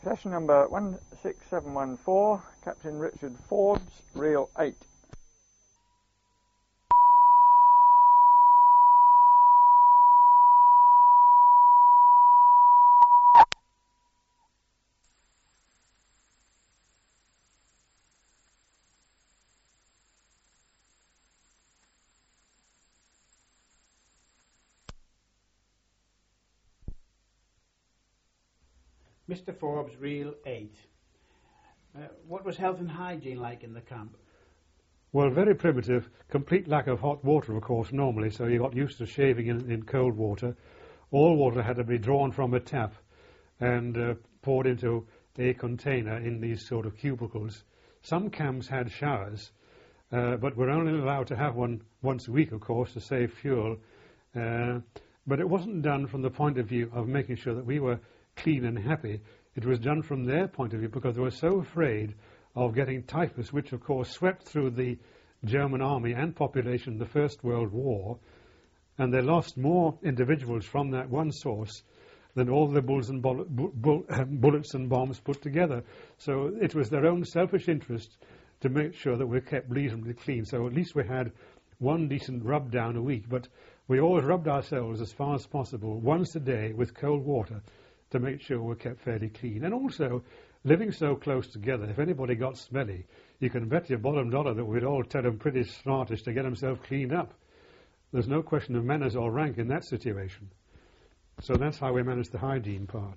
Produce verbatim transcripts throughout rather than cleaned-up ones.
Session number one six seven one four, Captain Richard Forbes, reel eight. Mister Forbes, reel eight. Uh, what was health and hygiene like in the camp? Well, very primitive, complete lack of hot water, of course, normally, so you got used to shaving in, in cold water. All water had to be drawn from a tap and uh, poured into a container in these sort of cubicles. Some camps had showers, uh, but we're only allowed to have one once a week, of course, to save fuel. Uh, but it wasn't done from the point of view of making sure that we were clean and happy. It was done from their point of view because they were so afraid of getting typhus, which of course swept through the German army and population in the First World War, and they lost more individuals from that one source than all the bulls and bull bull bullets and bombs put together. So it was their own selfish interest to make sure that we kept reasonably clean. So at least we had one decent rub down a week, but we always rubbed ourselves as far as possible once a day with cold water to make sure we're kept fairly clean. And also, living so close together, if anybody got smelly, you can bet your bottom dollar that we'd all tell him pretty smartish to get himself cleaned up. There's no question of manners or rank in that situation. So that's how we managed the hygiene part.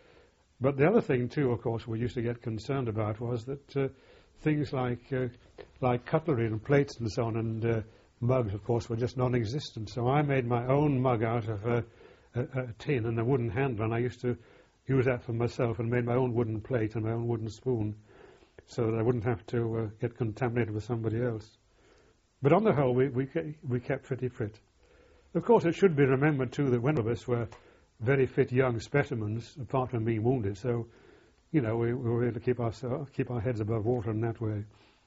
But the other thing, too, of course, we used to get concerned about was that uh, things like, uh, like cutlery and plates and so on, and uh, mugs, of course, were just non-existent. So I made my own mug out of uh, A, a tin and a wooden handle, and I used to use that for myself and made my own wooden plate and my own wooden spoon so that I wouldn't have to uh, get contaminated with somebody else. But on the whole, we, we, ke we kept pretty fit. Of course, it should be remembered, too, that one of us were very fit young specimens, apart from being wounded, so, you know, we, we were able to keep our, keep our heads above water in that way.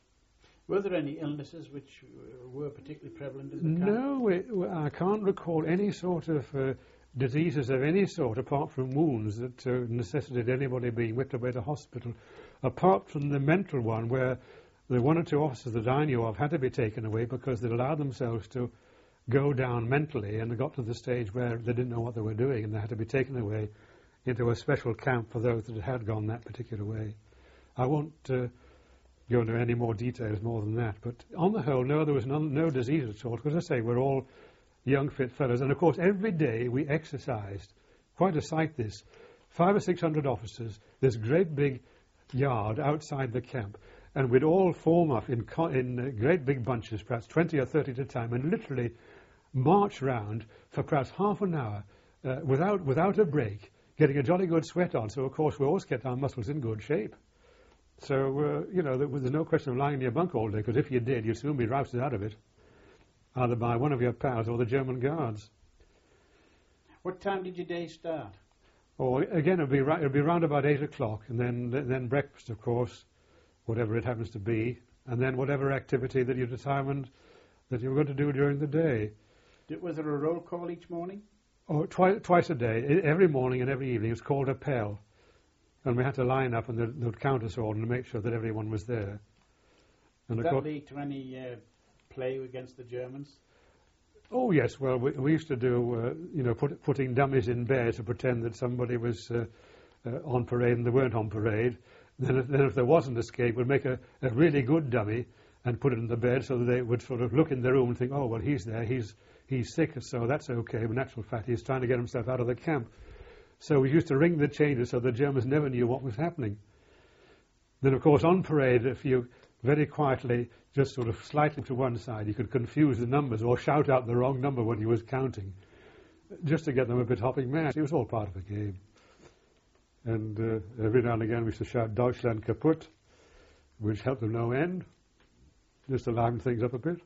Were there any illnesses which were particularly prevalent in the camp? No, we, I can't recall any sort of uh, diseases of any sort, apart from wounds that uh, necessitated anybody being whipped away to hospital, apart from the mental one where the one or two officers that I knew of had to be taken away because they'd allowed themselves to go down mentally, and they got to the stage where they didn't know what they were doing, and they had to be taken away into a special camp for those that had gone that particular way. I won't uh, go into any more details more than that, but on the whole, no, there was no, no disease at all, because as I say, we're all young, fit fellows. And, of course, every day we exercised. Quite a sight, this. Five or six hundred officers, this great big yard outside the camp. And we'd all form up in, co in uh, great big bunches, perhaps twenty or thirty at a time, and literally march round for perhaps half an hour uh, without, without a break, getting a jolly good sweat on. So, of course, we always kept our muscles in good shape. So, uh, you know, there was no question of lying in your bunk all day, because if you did, you'd soon be rousted out of it, either by one of your pals or the German guards. What time did your day start? Oh, again, it'll be, it'll be round about eight o'clock, and then, then breakfast, of course, whatever it happens to be, and then whatever activity that you determined that you were going to do during the day. Did, was there a roll call each morning? Oh, twi twice a day, every morning and every evening. It was called a Pell, and we had to line up, and they'd, they'd count us all and make sure that everyone was there. And Did that lead to any uh, play against the Germans? Oh yes, well we, we used to do, uh, you know, put, putting dummies in bed to pretend that somebody was uh, uh, on parade and they weren't on parade. Then if, then if there was an escape, we'd make a, a really good dummy and put it in the bed so that they would sort of look in their room and think, oh well, he's there, he's he's sick, so that's okay. But in actual fact, he's trying to get himself out of the camp. So we used to ring the changes so the Germans never knew what was happening. Then of course on parade, if you very quietly just sort of slightly to one side, you could confuse the numbers or shout out the wrong number when you was counting, just to get them a bit hopping mad. It was all part of the game. And uh, every now and again we used to shout Deutschland kaputt, which helped them no end, just to liven things up a bit.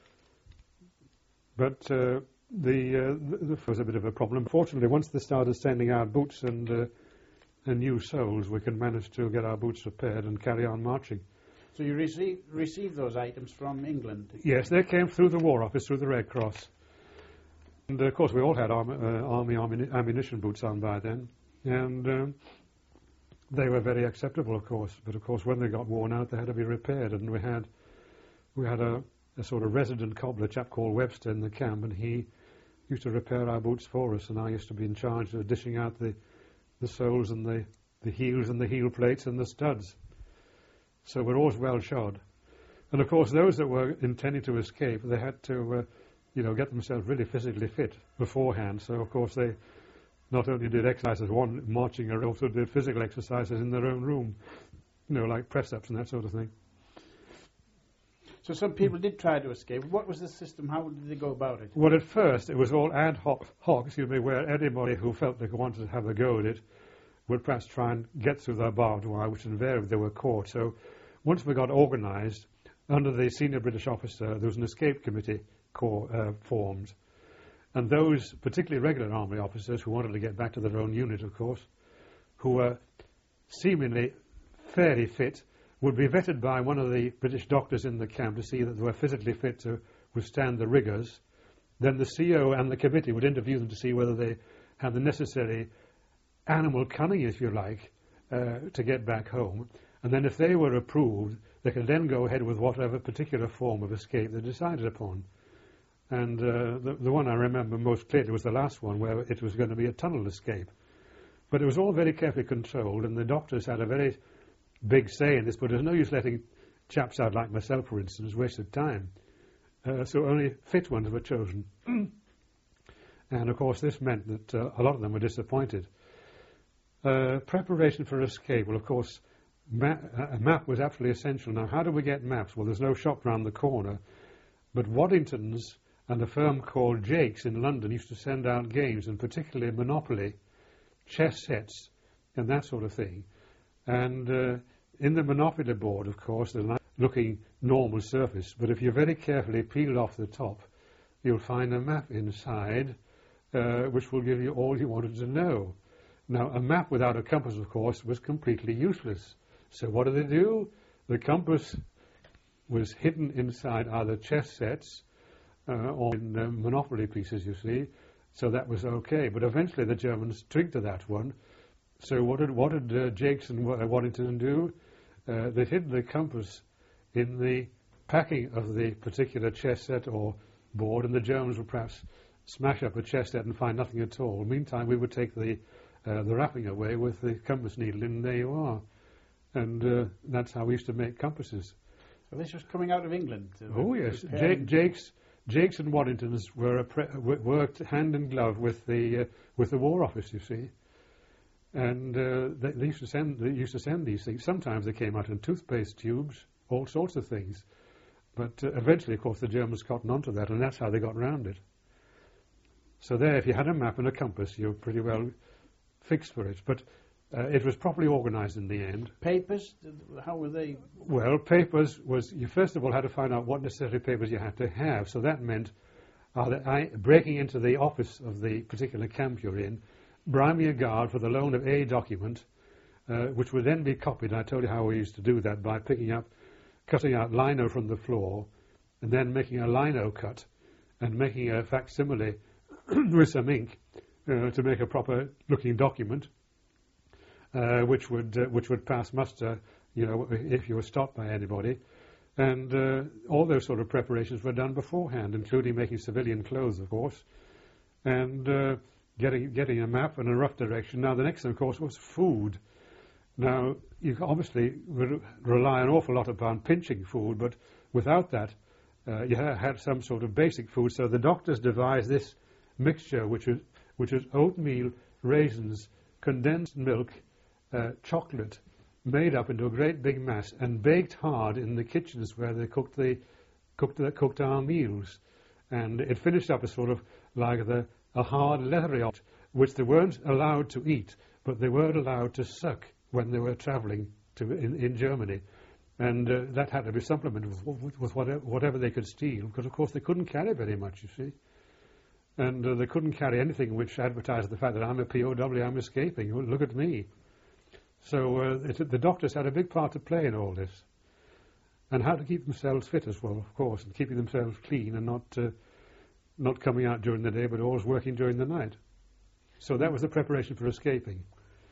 But uh, the, uh, the, the was a bit of a problem. Fortunately, once they started sending out boots and, uh, and new soles, we could manage to get our boots repaired and carry on marching. So you received received those items from England? Yes, they came through the War Office, through the Red Cross. And uh, of course we all had arm, uh, army ammunition boots on by then. And um, they were very acceptable, of course. But of course, when they got worn out, they had to be repaired. And we had we had a, a sort of resident cobbler, a chap called Webster, in the camp, and he used to repair our boots for us. And I used to be in charge of dishing out the the soles and the the heels and the heel plates and the studs. So we're always well shod. And of course, those that were intending to escape, they had to, uh, you know, get themselves really physically fit beforehand. So of course, they not only did exercises, one marching around, also did physical exercises in their own room, you know, like press-ups and that sort of thing. So some people did try to escape. What was the system? How did they go about it? Well, at first, it was all ad hoc, hoc, excuse me, where anybody who felt they wanted to have a go at it would perhaps try and get through their barbed wire, which invariably they were caught. So once we got organised, under the senior British officer, there was an escape committee core, uh, formed. And those, particularly regular army officers who wanted to get back to their own unit, of course, who were seemingly fairly fit, would be vetted by one of the British doctors in the camp to see that they were physically fit to withstand the rigours. Then the C O and the committee would interview them to see whether they had the necessary animal cunning, if you like, uh, to get back home. And then if they were approved, they could then go ahead with whatever particular form of escape they decided upon. And uh, the, the one I remember most clearly was the last one, where it was going to be a tunnel escape. But it was all very carefully controlled, and the doctors had a very big say in this, but there's no use letting chaps out like myself, for instance, waste of time. Uh, so only fit ones were chosen. And of course this meant that uh, a lot of them were disappointed. Uh, preparation for escape, well of course ma a map was absolutely essential. Now how do we get maps? Well, there's no shop round the corner, but Waddington's and a firm called Jake's in London used to send out games, and particularly Monopoly, chess sets and that sort of thing. And uh, in the Monopoly board, of course, there's a nice looking normal surface, but if you very carefully peel off the top, you'll find a map inside uh, which will give you all you wanted to know. Now, a map without a compass, of course, was completely useless. So what did they do? The compass was hidden inside either chess sets uh, or in uh, Monopoly pieces, you see, so that was okay. But eventually the Germans twigged to that one. So what did, what did uh, Jakes and uh, Waddington do? Uh, they hid the compass in the packing of the particular chess set or board, and the Germans would perhaps smash up a chess set and find nothing at all. Meantime, we would take the uh, the wrapping away with the compass needle in, and there you are. And uh, that's how we used to make compasses. So this was coming out of England? Oh yes, Jake, Jakes, Jakes and Waddingtons were a pre worked hand in glove with the uh, with the War Office, you see. And uh, they, they used to send they used to send these things. Sometimes they came out in toothpaste tubes, all sorts of things. But uh, eventually, of course, the Germans cottoned onto that, and that's how they got round it. So there, if you had a map and a compass, you were pretty well fixed for it. But uh, it was properly organised in the end. Papers? How were they? Well, papers was, you first of all had to find out what necessary papers you had to have. So that meant uh, that I, breaking into the office of the particular camp you're in, bribing a guard for the loan of a document, uh, which would then be copied. I told you how we used to do that by picking up, cutting out lino from the floor, and then making a lino cut, and making a facsimile with some ink uh, to make a proper-looking document, uh, which would uh, which would pass muster, you know, if you were stopped by anybody. And uh, all those sort of preparations were done beforehand, including making civilian clothes, of course, and uh, getting getting a map and a rough direction. Now, the next thing, of course, was food. Now, you obviously re rely an awful lot upon pinching food, but without that, uh, you ha had some sort of basic food. So the doctors devised this mixture, which is which is oatmeal, raisins, condensed milk, uh, chocolate, made up into a great big mass and baked hard in the kitchens where they cooked the cooked the, cooked our meals, and it finished up as sort of like the a hard leathery object, which they weren't allowed to eat, but they were allowed to suck when they were travelling to in, in Germany, and uh, that had to be supplemented with, with, with whatever, whatever they could steal, because of course they couldn't carry very much, you see, and uh, they couldn't carry anything which advertised the fact that I'm a P O W, I'm escaping, well, look at me. So uh, it, the doctors had a big part to play in all this, and how to keep themselves fit as well, of course, and keeping themselves clean and not uh, not coming out during the day, but always working during the night. So that was the preparation for escaping.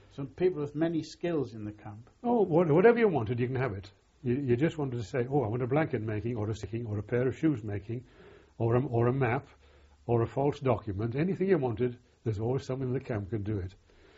So people with many skills in the camp. Oh, what, whatever you wanted, you can have it. You, you just wanted to say, oh, I want a blanket making, or a sticking, or a pair of shoes making, or a, or a map, or a false document. Anything you wanted, there's always someone in the camp could do it.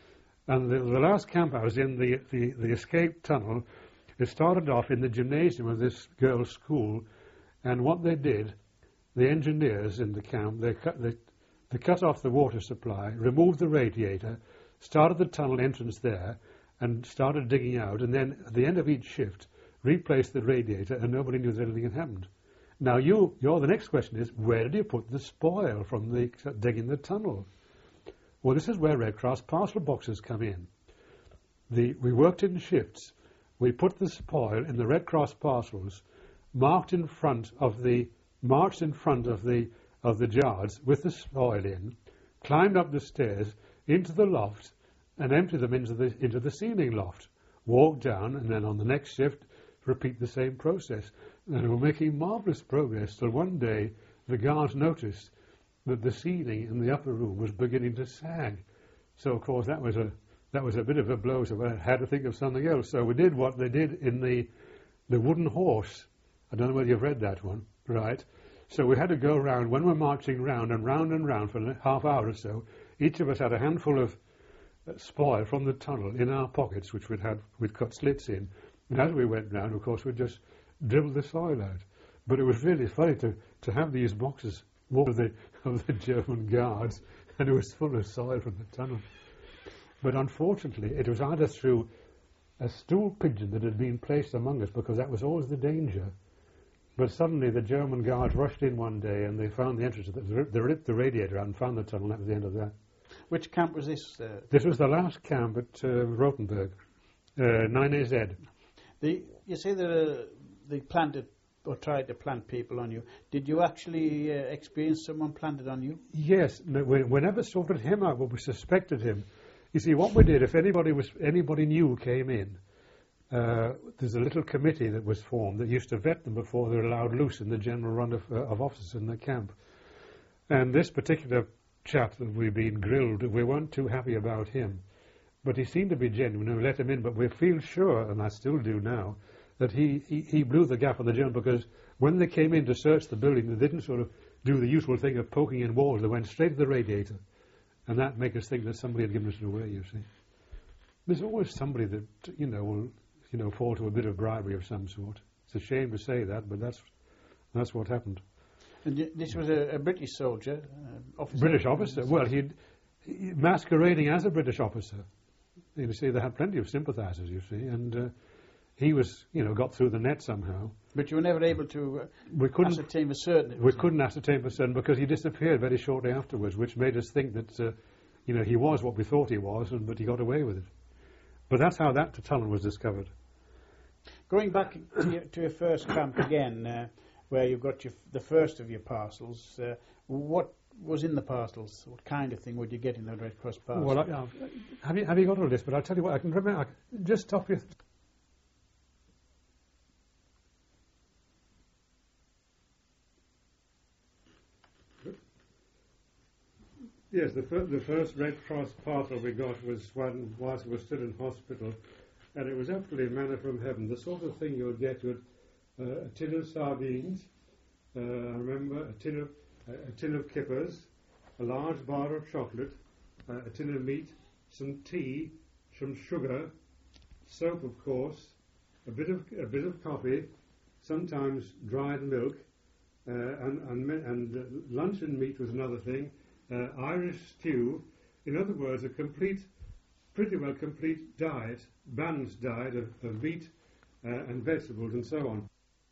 And the, the last camp I was in, the, the, the escape tunnel, it started off in the gymnasium of this girls' school, and what they did, the engineers in the camp, they cut, they, they cut off the water supply, removed the radiator, started the tunnel entrance there, and started digging out, and then at the end of each shift, replaced the radiator, and nobody knew that anything had happened. Now, you, your, the next question is, where did you put the spoil from the digging the tunnel? Well, this is where Red Cross parcel boxes come in. The, we worked in shifts. We put the spoil in the Red Cross parcels, marked in front of the, marched in front of the, of the jars with the spoil in, climbed up the stairs into the loft, and emptied them into the, into the ceiling loft. Walked down, and then on the next shift, repeat the same process. And we were making marvellous progress till one day the guards noticed that the ceiling in the upper room was beginning to sag. So, of course, that was a that was a bit of a blow, so I had to think of something else. So we did what they did in the the wooden horse. I don't know whether you've read that one, right? So we had to go round, when we're marching round and round and round for a half hour or so, each of us had a handful of uh, spoil from the tunnel in our pockets, which we'd had, we'd cut slits in. And as we went round, of course, we'd just dribble the soil out. But it was really funny to, to have these boxes full of the, of the German guards, and it was full of soil from the tunnel. But unfortunately, it was either through a stool pigeon that had been placed among us, because that was always the danger. But suddenly the German guards rushed in one day, and they found the entrance. They ripped the radiator out and found the tunnel, and that was the end of that. Which camp was this? Uh, this was the last camp at uh, Rotenburg, uh, nine A Z. The, you say that uh, they planted or tried to plant people on you. Did you actually uh, experience someone planted on you? Yes. No, we, we never sorted him out, but we suspected him. You see, what we did, if anybody was anybody new came in, uh, there's a little committee that was formed that used to vet them before they were allowed loose in the general run of, uh, of officers in the camp. And this particular chap that we've been grilled, we weren't too happy about him. But he seemed to be genuine, and we let him in. But we feel sure, and I still do now, that he, he, he blew the gap on the German, because when they came in to search the building, they didn't sort of do the usual thing of poking in walls. They went straight to the radiator. And that made us think that somebody had given us it away, you see. There's always somebody that, you know, will, you know, fall to a bit of bribery of some sort. It's a shame to say that, but that's that's what happened. And y- this was a, a British soldier? Uh, officer? British officer. Well, he'd, he masquerading as a British officer. You see, they had plenty of sympathisers, you see, and uh, he was, you know, got through the net somehow. But you were never able to uh, we couldn't, ascertain for certain? We couldn't ascertain for certain, because he disappeared very shortly afterwards, which made us think that, uh, you know, he was what we thought he was, and, but he got away with it. But that's how that tunnel was discovered. Going back to your, to your first camp again, uh, where you got your, the first of your parcels, uh, what was in the parcels? What kind of thing would you get in the Red Cross parcel? Well, I, uh, have you have you got all this? But I'll tell you what, I can remember. I can just stop you. Yes, the, fir- the first Red Cross parcel we got was one whilst we were still in hospital, and it was absolutely manna from heaven. The sort of thing you would get with uh, a tin of sardines, uh, I remember a tin of uh, a tin of kippers, a large bar of chocolate, uh, a tin of meat, some tea, some sugar, soap, of course, a bit of a bit of coffee, sometimes dried milk, uh, and and, and uh, luncheon meat was another thing. Uh, Irish stew, in other words, a complete, pretty well complete diet, balanced diet of, of meat uh, and vegetables and so on.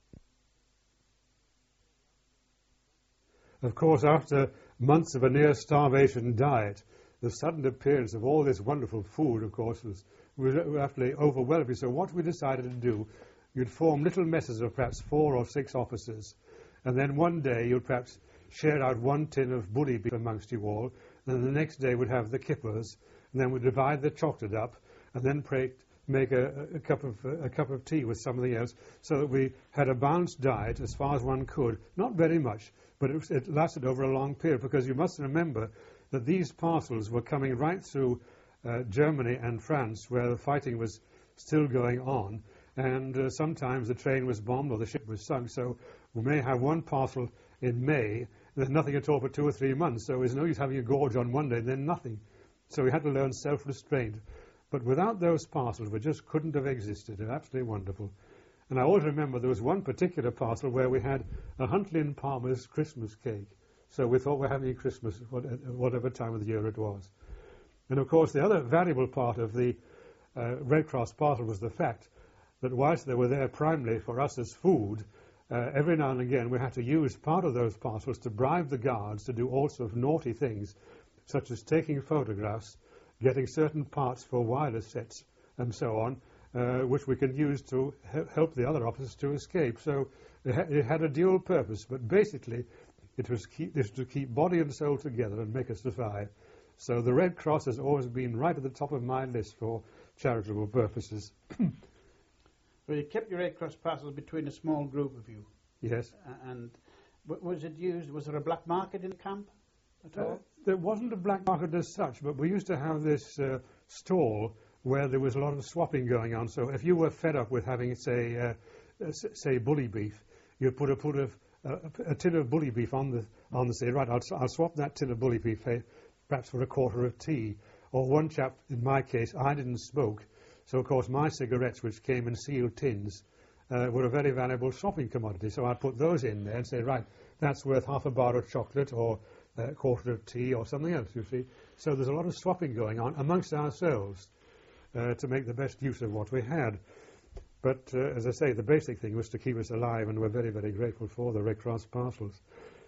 Of course, after months of a near starvation diet, the sudden appearance of all this wonderful food, of course, was, was absolutely overwhelming. So what we decided to do, you'd form little messes of perhaps four or six officers, and then one day you'd perhaps share out one tin of bully beef amongst you all, and then the next day we'd have the kippers, and then we'd divide the chocolate up, and then pray, make a, a cup of a cup of tea with something else, so that we had a balanced diet as far as one could. Not very much, but it, was, it lasted over a long period, because you must remember that these parcels were coming right through uh, Germany and France, where the fighting was still going on, and uh, sometimes the train was bombed or the ship was sunk, so we may have one parcel in May, and then nothing at all for two or three months, so there's no use having a gorge on one day and then nothing. So we had to learn self-restraint. But without those parcels, we just couldn't have existed. They're absolutely wonderful. And I always remember there was one particular parcel where we had a Huntley and Palmer's Christmas cake. So we thought we're having a Christmas at whatever time of the year it was. And of course, the other valuable part of the uh, Red Cross parcel was the fact that whilst they were there primarily for us as food, uh, every now and again we had to use part of those parcels to bribe the guards to do all sorts of naughty things, such as taking photographs, getting certain parts for wireless sets, and so on, uh, which we can use to he- help the other officers to escape. So it, ha- it had a dual purpose, but basically it was, keep, it was to keep body and soul together and make us survive. So the Red Cross has always been right at the top of my list for charitable purposes. Well, you kept your Red Cross parcels between a small group of you. Yes. Uh, and w- was it used, was there a black market in the camp at all? Uh, there wasn't a black market as such, but we used to have this uh, stall where there was a lot of swapping going on. So if you were fed up with having, say, uh, uh, s- say bully beef, you'd put a put of uh, a tin of bully beef on the on the say, right, I'll, I'll swap that tin of bully beef, eh, perhaps for a quarter of tea. Or one chap, in my case, I didn't smoke, so of course my cigarettes, which came in sealed tins, uh, were a very valuable shopping commodity. So I'd put those in there and say, right, that's worth half a bar of chocolate or a quarter of tea or something else, you see. So there's a lot of swapping going on amongst ourselves uh, to make the best use of what we had. But, uh, as I say, the basic thing was to keep us alive, and we're very, very grateful for the Red Cross parcels.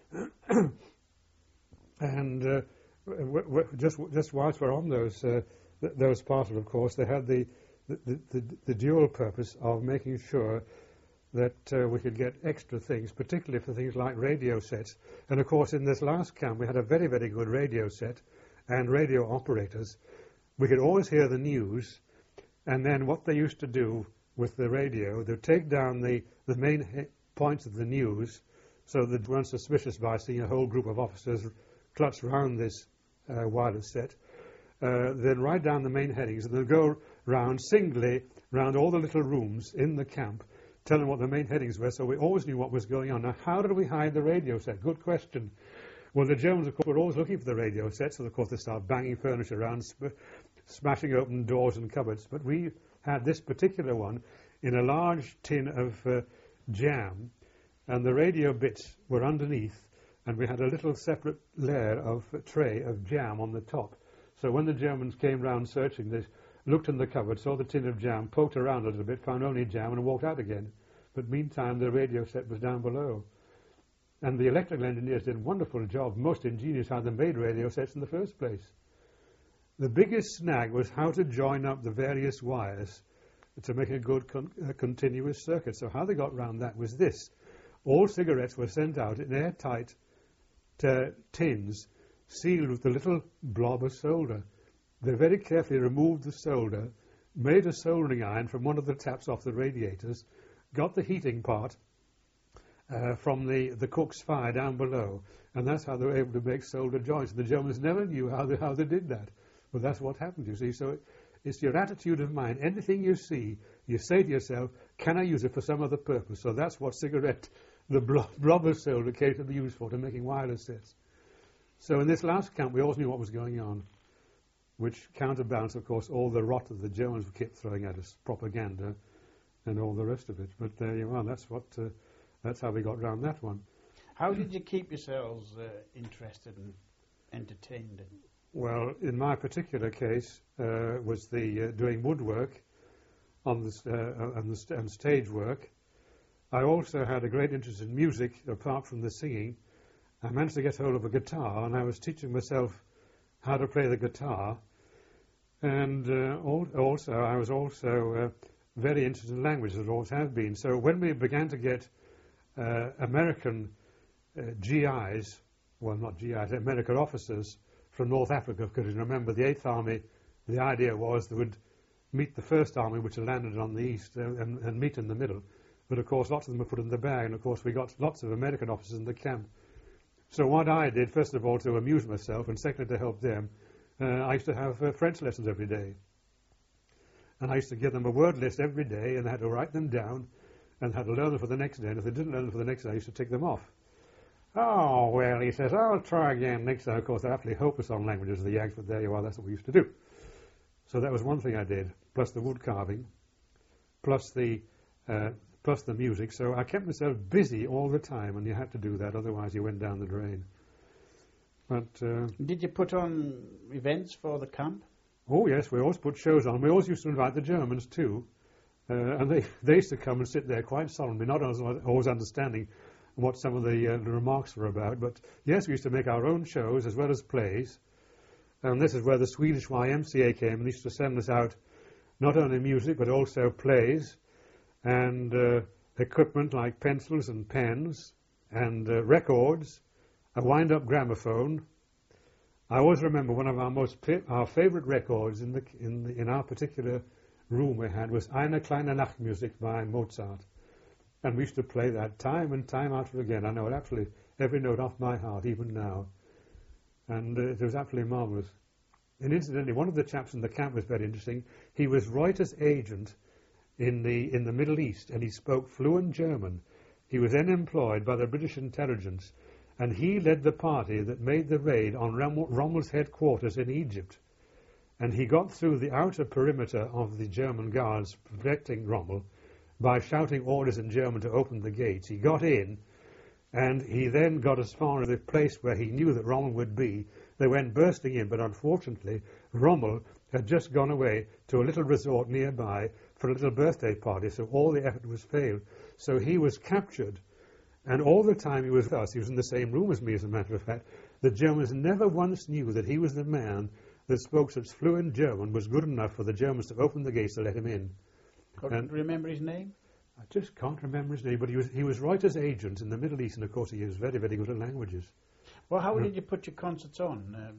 and uh, w- w- just just whilst we're on those uh, th- those parcels, of course, they had the the, the the dual purpose of making sure that uh, we could get extra things, particularly for things like radio sets. And, of course, in this last camp, we had a very, very good radio set and radio operators. We could always hear the news, and then what they used to do with the radio, they'd take down the, the main he- points of the news so that they weren't suspicious by seeing a whole group of officers clutched round this uh, wireless set. Uh, then write down the main headings, and they'd go round singly round all the little rooms in the camp, telling what the main headings were, so we always knew what was going on. Now, how did we hide the radio set? Good question. Well, the Germans, of course, were always looking for the radio set, so, of course, they started banging furniture around, sp- smashing open doors and cupboards. But we had this particular one in a large tin of uh, jam, and the radio bits were underneath, and we had a little separate layer of a tray of jam on the top. So when the Germans came round searching this, looked in the cupboard, saw the tin of jam, poked around a little bit, found only jam, and walked out again. But meantime, the radio set was down below. And the electrical engineers did a wonderful job, most ingenious how they made radio sets in the first place. The biggest snag was how to join up the various wires to make a good con- uh, continuous circuit. So how they got round that was this. All cigarettes were sent out in airtight uh, tins, sealed with a little blob of solder. They very carefully removed the solder, made a soldering iron from one of the taps off the radiators, got the heating part uh, from the, the cook's fire down below, and that's how they were able to make solder joints. The Germans never knew how they, how they did that. But that's what happened, you see. So it, it's your attitude of mind. Anything you see, you say to yourself, can I use it for some other purpose? So that's what cigarette, the blob, blob of solder came to be used for, to making wireless sets. So in this last camp, we always knew what was going on, which counterbalanced, of course, all the rot that the Germans kept throwing at us, propaganda and all the rest of it. But there you are. That's what. Uh, that's how we got round that one. How did you keep yourselves uh, interested and entertained? Well, in my particular case, uh, was the uh, doing woodwork on the uh, and, the st- and stage work. I also had a great interest in music, apart from the singing. I managed to get hold of a guitar, and I was teaching myself how to play the guitar. And uh, al- also, I was also uh, very interested in languages, as I always have been. So when we began to get uh, American uh, G Is, well, not G Is, American officers from North Africa, because you remember the Eighth Army, the idea was they would meet the First Army, which had landed on the east, uh, and, and meet in the middle. But, of course, lots of them were put in the bag, and, of course, we got lots of American officers in the camp. So what I did, first of all, to amuse myself, and secondly, to help them, uh, I used to have uh, French lessons every day. And I used to give them a word list every day, and they had to write them down and had to learn them for the next day. And if they didn't learn them for the next day, I used to tick them off. Oh, well, he says, I'll try again next time. Of course, they're absolutely hopeless on languages, the Yanks, but there you are, that's what we used to do. So that was one thing I did, plus the wood carving, plus the uh, plus the music. So I kept myself busy all the time, and you had to do that, otherwise you went down the drain. But uh, did you put on events for the camp? Oh, yes, we always put shows on. We always used to invite the Germans, too. Uh, and they, they used to come and sit there quite solemnly, not always, always understanding what some of the, uh, the remarks were about. But, yes, we used to make our own shows as well as plays. And this is where the Swedish Y M C A came and used to send us out not only music but also plays and uh, equipment like pencils and pens and uh, records, a wind-up gramophone. I always remember one of our most our favourite records in the in the, in our particular room we had was Eine kleine Nachtmusik by Mozart, and we used to play that time and time after again. I know it absolutely every note off my heart, even now, and uh, it was absolutely marvellous. And incidentally, one of the chaps in the camp was very interesting. He was Reuters' agent in the in the Middle East, and he spoke fluent German. He was then employed by the British intelligence. And he led the party that made the raid on Rommel, Rommel's headquarters in Egypt. And he got through the outer perimeter of the German guards protecting Rommel by shouting orders in German to open the gates. He got in, and he then got as far as the place where he knew that Rommel would be. They went bursting in, but unfortunately, Rommel had just gone away to a little resort nearby for a little birthday party, so all the effort was failed. So he was captured. And all the time he was with us, he was in the same room as me, as a matter of fact. The Germans never once knew that he was the man that spoke such fluent German was good enough for the Germans to open the gates to let him in. Can't you remember his name? I just can't remember his name, but he was he was Reuters' agent in the Middle East, and of course he was very, very good at languages. Well, how uh, did you put your concerts on? Um,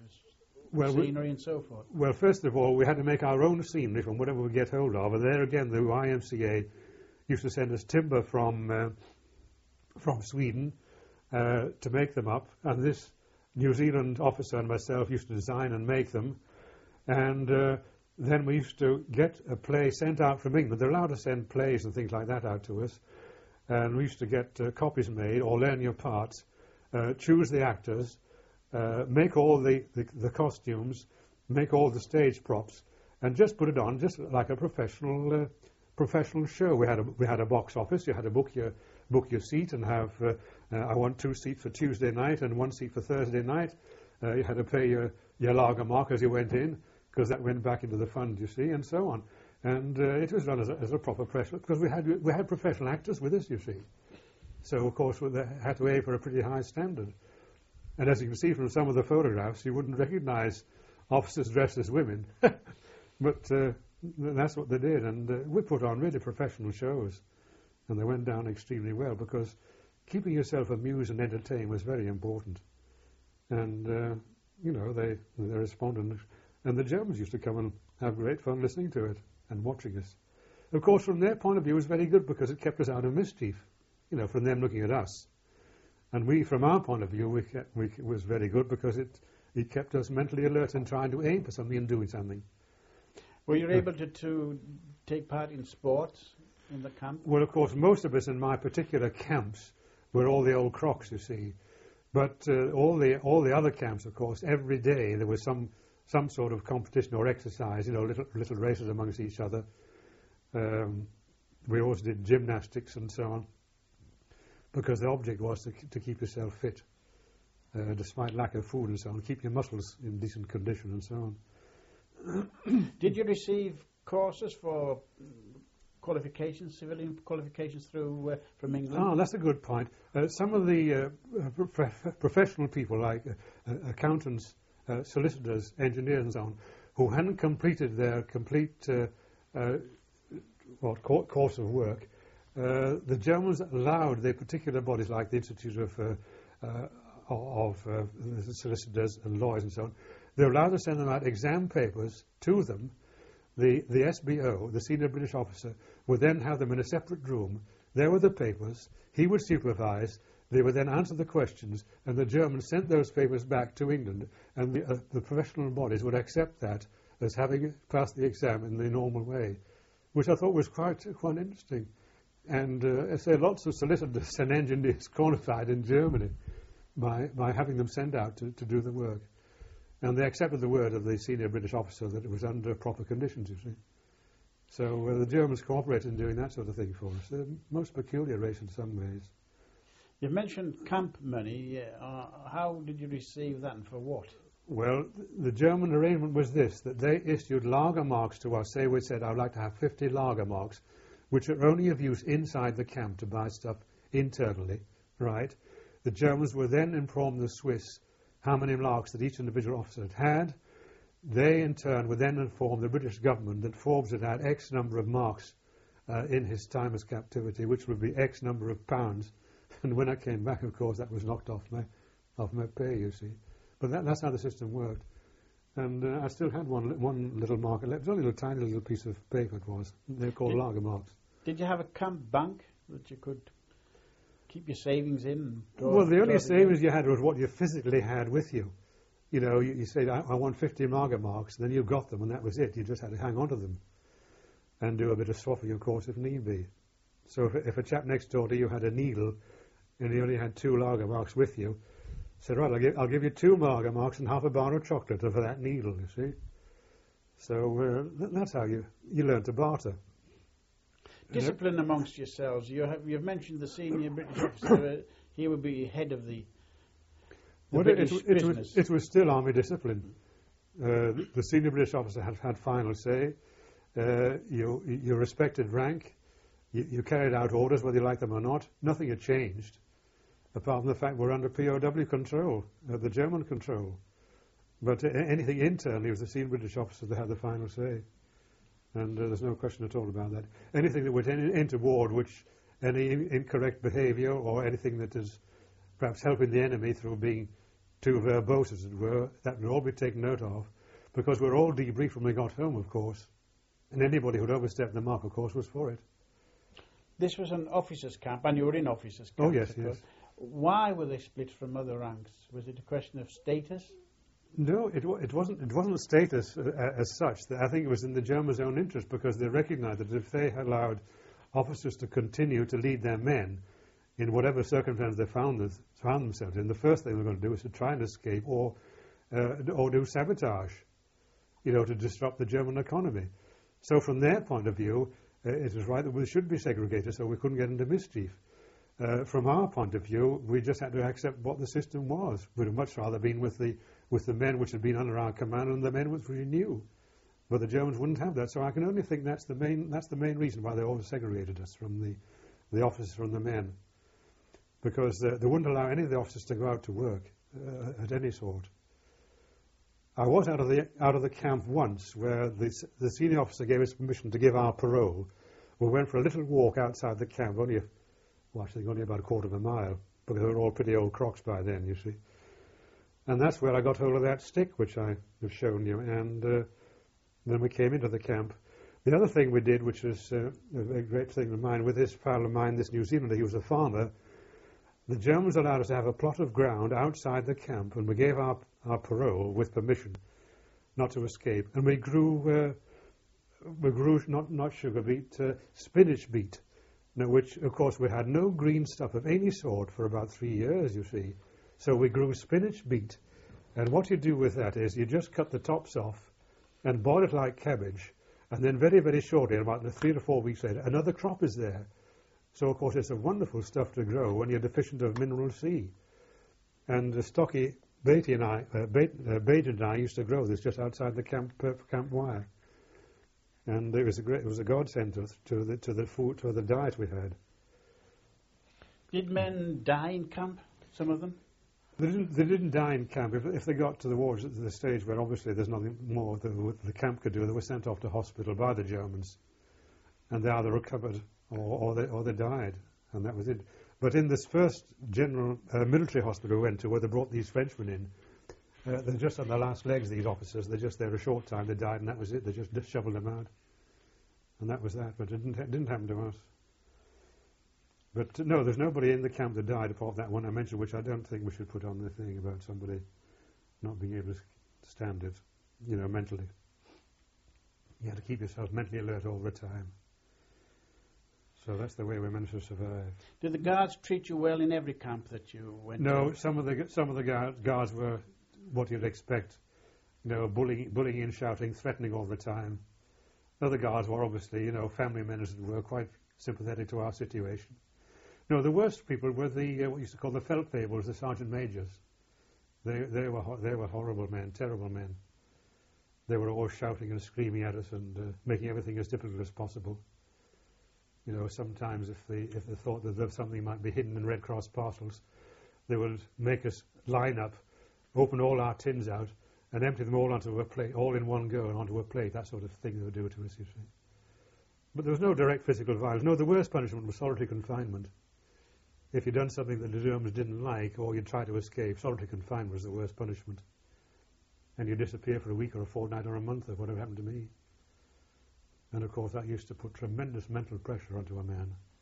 well, scenery and so forth? Well, first of all, we had to make our own scenery from whatever we get hold of, and there again, the Y M C A used to send us timber from... Uh, from Sweden uh, to make them up, and this New Zealand officer and myself used to design and make them, and uh, then we used to get a play sent out from England. They're allowed to send plays and things like that out to us, and we used to get uh, copies made or learn your parts, uh, choose the actors, uh, make all the, the, the costumes, make all the stage props, and just put it on just like a professional uh, professional show. We had a, we had a box office. You had to book your book your seat and have, uh, uh, I want two seats for Tuesday night and one seat for Thursday night. Uh, you had to pay your, your lager mark as you went in, because that went back into the fund, you see, and so on. And uh, it was run as a, as a proper press, because we had we had professional actors with us, you see. So, of course, we had to aim for a pretty high standard. And as you can see from some of the photographs, you wouldn't recognize officers dressed as women. But uh, that's what they did. And uh, we put on really professional shows. And they went down extremely well, because keeping yourself amused and entertained was very important. And, uh, you know, they, they responded. And the Germans used to come and have great fun listening to it and watching us. Of course, from their point of view, it was very good, because it kept us out of mischief, you know, from them looking at us. And we, from our point of view, we kept, we, it was very good, because it, it kept us mentally alert and trying to aim for something and doing something. Were you able to, to take part in sports in the camp? Well, of course, most of us in my particular camps were all the old crocs, you see. But uh, all the all the other camps, of course, every day there was some some sort of competition or exercise, you know, little little races amongst each other. Um, we always did gymnastics and so on, because the object was to, to keep yourself fit, uh, despite lack of food and so on, keep your muscles in decent condition and so on. Did you receive courses for qualifications, civilian qualifications through uh, from England? Oh, that's a good point. Uh, some of the uh, pro- professional people, like uh, uh, accountants, uh, solicitors, engineers and so on, who hadn't completed their complete uh, uh, what, course of work, uh, the Germans allowed the particular bodies like the Institute of, uh, uh, of uh, solicitors and lawyers and so on, they were allowed to send them out exam papers to them. The, the S B O, the senior British officer, would then have them in a separate room. There were the papers. He would supervise. They would then answer the questions, and the Germans sent those papers back to England, and the, uh, the professional bodies would accept that as having passed the exam in the normal way, which I thought was quite quite interesting. And uh, I say lots of solicitors and engineers qualified in Germany by by having them sent out to, to do the work. And they accepted the word of the senior British officer that it was under proper conditions, you see. So uh, the Germans cooperated in doing that sort of thing for us. They're most peculiar race in some ways. You've mentioned camp money. Uh, how did you receive that and for what? Well, the German arrangement was this, that they issued lager marks to us. Say we said, I'd like to have fifty lager marks, which are only of use inside the camp to buy stuff internally, right? The Germans would then inform the Swiss how many marks that each individual officer had had. They, in turn, would then inform the British government that Forbes had had X number of marks uh, in his time as captivity, which would be X number of pounds. And when I came back, of course, that was knocked off my, off my pay, you see. But that, that's how the system worked. And uh, I still had one one little mark. It was only a little tiny little piece of paper it was. They were called did, lager marks. Did you have a camp bank that you could keep your savings in? And draw, well, the only savings in? you had was what you physically had with you. You know, you, you said, I, I want fifty lager marks, and then you got them, and that was it. You just had to hang on to them and do a bit of swapping, of course, if need be. So if, if a chap next door to you had a needle and he only had two lager marks with you, said, right, I'll give, I'll give you two lager marks and half a bar of chocolate for that needle, you see. So uh, th- that's how you, you learn to barter. Discipline you know? Amongst yourselves. You have, you've mentioned the senior British officer. Uh, he would be head of the, the well, British it, it, it, business. was, it was still army discipline. Uh, the, the senior British officer had, had final say. Uh, you, you respected rank. You, you carried out orders, whether you liked them or not. Nothing had changed, apart from the fact we're under P O W control, uh, the German control. But uh, anything internally was the senior British officer that had the final say. And uh, there's no question at all about that. Anything that would en- enter war, which any in- incorrect behaviour or anything that is perhaps helping the enemy through being too verbose, as it were, that would all be taken note of, because we're all debriefed when we got home, of course. And anybody who'd overstepped the mark, of course, was for it. This was an officers' camp, and you were in officers' camp. Oh, yes, yes. Why were they split from other ranks? Was it a question of status? No, it, w- it wasn't. It wasn't status uh, as such. I think it was in the Germans' own interest, because they recognised that if they allowed officers to continue to lead their men in whatever circumstance they found, this, found themselves in, the first thing they were going to do is to try and escape or uh, or do sabotage, you know, to disrupt the German economy. So from their point of view, uh, it was right that we should be segregated, so we couldn't get into mischief. Uh, from our point of view, we just had to accept what the system was. We'd have much rather been with the with the men which had been under our command and the men which we knew. But the Germans wouldn't have that, so I can only think that's the main that's the main reason why they always segregated us from the the officers from the men, because uh, they wouldn't allow any of the officers to go out to work uh, at any sort. I was out of the out of the camp once, where the the senior officer gave us permission to give our parole. We went for a little walk outside the camp, only a, well, actually only about a quarter of a mile, because they were all pretty old crocs by then, you see. And that's where I got hold of that stick, which I have shown you, and uh, then we came into the camp. The other thing we did, which was uh, a great thing of mine, with this pal of mine, this New Zealander, he was a farmer. The Germans allowed us to have a plot of ground outside the camp, and we gave our, our parole with permission not to escape. And we grew, uh, we grew not, not sugar beet, uh, spinach beet, now, which, of course, we had no green stuff of any sort for about three years, you see. So we grew spinach beet. And what you do with that is you just cut the tops off and boil it like cabbage. And then very, very shortly, about three to four weeks later, another crop is there. So, of course, it's a wonderful stuff to grow when you're deficient of mineral C. And uh, Stocky Beatty and I, uh, Beat, uh, Beatty and I used to grow this just outside the camp uh, camp wire. And it was a great, it was a godsend to, to the to the food, to the diet we had. Did men die in camp? Some of them. They didn't, they didn't die in camp. If, if they got to the wars at the stage where obviously there's nothing more that the camp could do, they were sent off to hospital by the Germans, and they either recovered or, or they or they died, and that was it. But in this first general uh, military hospital we went to, where they brought these Frenchmen in, uh, they're just on their last legs. These officers, they're just there a short time. They died, and that was it. They just, just shoveled them out, and that was that. But it didn't it didn't happen to us. But uh, no, there's nobody in the camp that died apart from that one I mentioned, which I don't think we should put on the thing about somebody not being able to stand it, you know, mentally. You have to keep yourself mentally alert all the time. So that's the way we managed to survive. Did the guards treat you well in every camp that you went No, to? some of the some of the guards, guards were what you'd expect. You know, bullying, bullying and shouting, threatening all the time. Other guards were obviously, you know, family men as it were, quite sympathetic to our situation. No, the worst people were the uh, what you used to call the Feldwebels, the sergeant majors. They they were ho- they were horrible men, terrible men. They were always shouting and screaming at us and uh, making everything as difficult as possible. You know, sometimes if they if they thought that there something might be hidden in Red Cross parcels, they would make us line up, open all our tins out, and empty them all onto a plate, all in one go and onto a plate. That sort of thing they would do to us, you see. But there was no direct physical violence. No, the worst punishment was solitary confinement. If you'd done something that the Germans didn't like, or you'd try to escape, solitary confinement was the worst punishment. And you disappear for a week or a fortnight or a month, or whatever happened to me. And of course that used to put tremendous mental pressure onto a man.